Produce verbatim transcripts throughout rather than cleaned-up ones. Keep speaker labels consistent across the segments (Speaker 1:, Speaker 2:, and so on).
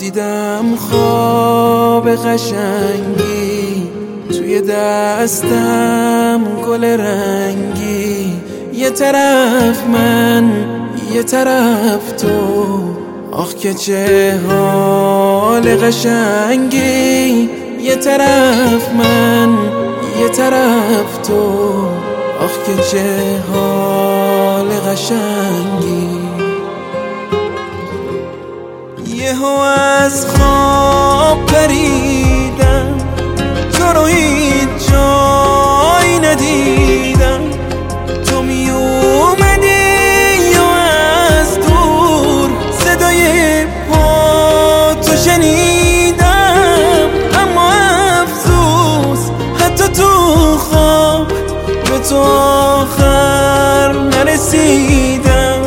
Speaker 1: دیدم خواب قشنگی، توی دستم گل رنگی، یه طرف من یه طرف تو، آخ که چه حال قشنگی، یه طرف من یه طرف تو، آخ که چه حال قشنگی. یهو از خواب پریدم، تو رو هیچ جایی ندیدم، تو می اومدی و از دور صدای پا تو شنیدم، اما افسوس حتی تو خواب به تو آخر نرسیدم.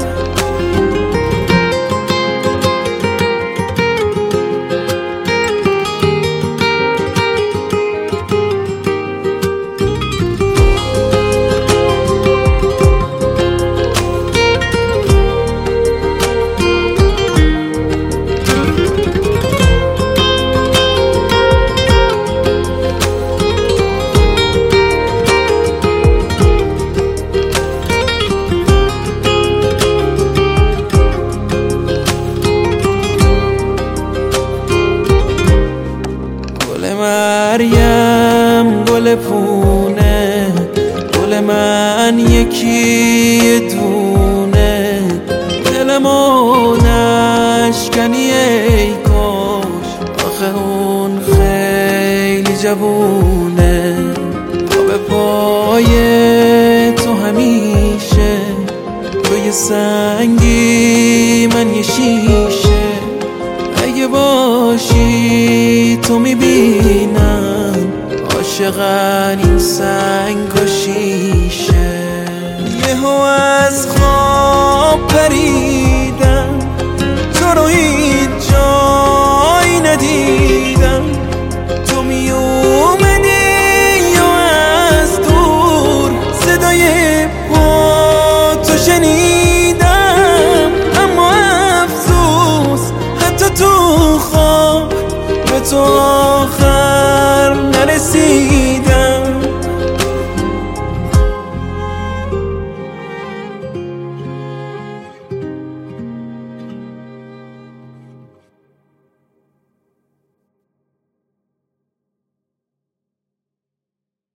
Speaker 1: مریم گل پونه، گل من یکی دونه، دلمو نشکنی ای کاش، آخه اون خیلی جوونه. تا به پای تو همیشه، تو یه سنگی من یه شیشه، اگه باشی تو میبینم عاشقن این سنگ و شیشه. یهو از خواب پریدم، تو رو هیچ جایی ندیدم، تو می اومدی و از دور صدای پا تو شنیدم، اما افسوس حتی تو خواب به تو آخر نرسید.